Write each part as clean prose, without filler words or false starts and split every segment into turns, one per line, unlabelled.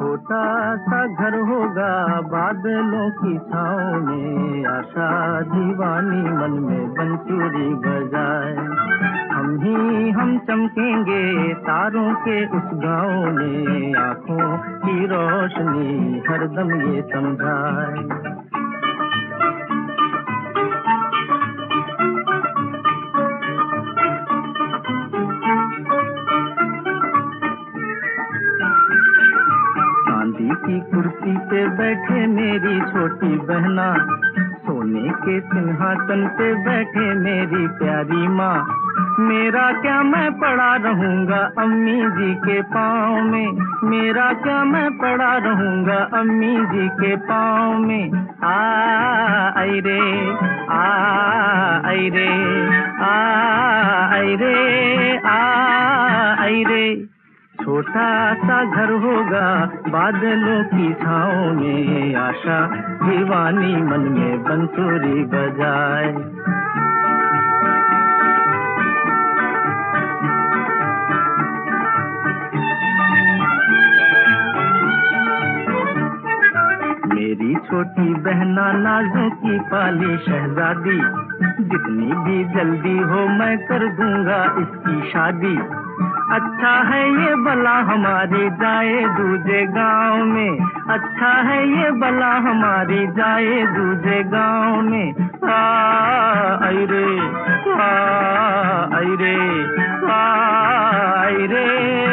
छोटा सा घर होगा बादलों की छाँव में, आशा दीवानी मन में बंसुरी बजाए। हम चमकेंगे तारों के उस गाँव में, आँखों की रोशनी हरदम ये समझाए। की कुर्सी पे बैठे मेरी छोटी बहना, सोने के सिंहासन पे बैठे मेरी प्यारी माँ। मेरा क्या मैं पड़ा रहूँगा अम्मी जी के पाँव में, मेरा क्या मैं पड़ा रहूँगा अम्मी जी के पाँव में। आई रे आई रे आई रे आई रे। छोटा सा घर होगा बादलों की छाँव में, आशा दीवानी मन में बंसुरी बजाए। मेरी छोटी बहना नाजों की पाली शहजादी, जितनी भी जल्दी हो मैं कर दूंगा इसकी शादी। अच्छा है ये बला हमारी जाए दूजे गांव में, अच्छा है ये बला हमारी जाए दूजे गांव में। आई रे आई रे आई रे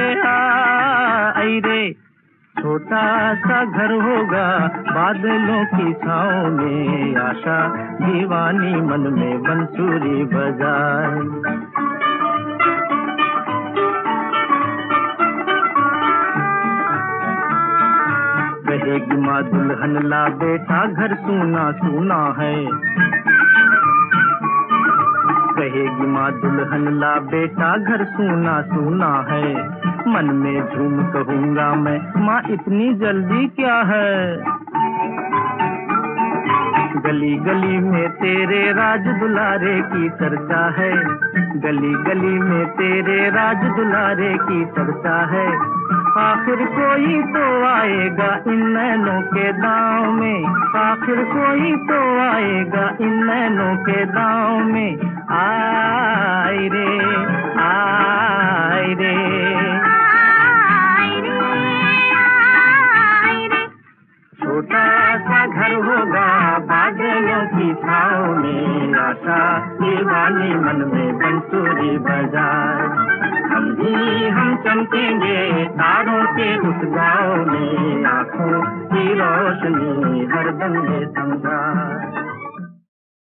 आई रे। छोटा सा घर होगा बादलों की छाँव में, आशा दीवानी मन में बंसुरी बजाए। कहेगी माँ दुल्हन ला बेटा घर सूना सूना है, कहेगी माँ दुल्हन ला बेटा घर सूना सूना है। मन में झूम कहूँगा मैं माँ इतनी जल्दी क्या है। गली गली में तेरे राज दुलारे की चर्चा है, गली गली में तेरे राज दुलारे की चर्चा है। आखिर कोई तो आएगा इन नैनों के दांव में, आखिर कोई तो आएगा इन नैनों के दांव में। आई रे आई रे छोटा सा घर होगा बादलों की छाँव में, आशा दीवानी मन में बंसुरी बजाए। हम चमकेंगे तारों के उस गाँव में, आँखों की रोशनी हरदम ये समझाए।